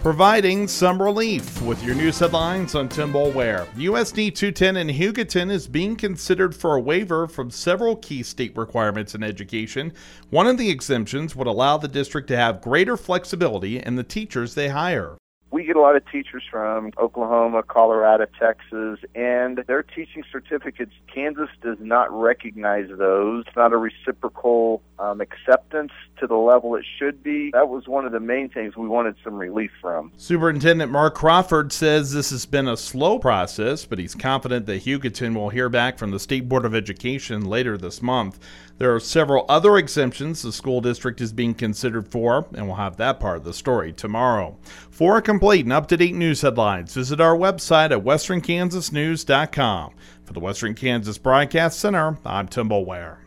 Providing some relief with your news headlines on Tim Boulware. USD 210 in Hugoton is being considered for a waiver from several key state requirements in education. One of the exemptions would allow the district to have greater flexibility in the teachers they hire. We get a lot of teachers from Oklahoma, Colorado, Texas, and their teaching certificates, Kansas does not recognize those. It's not a reciprocal acceptance to the level it should be. That was one of the main things we wanted some relief from. Superintendent Mark Crawford says this has been a slow process, but he's confident that Hugoton will hear back from the State Board of Education later this month. There are several other exemptions the school district is being considered for, and we'll have that part of the story tomorrow. For a complete and up-to-date news headlines, visit our website at westernkansasnews.com. For the Western Kansas Broadcast Center, I'm Tim Boulware.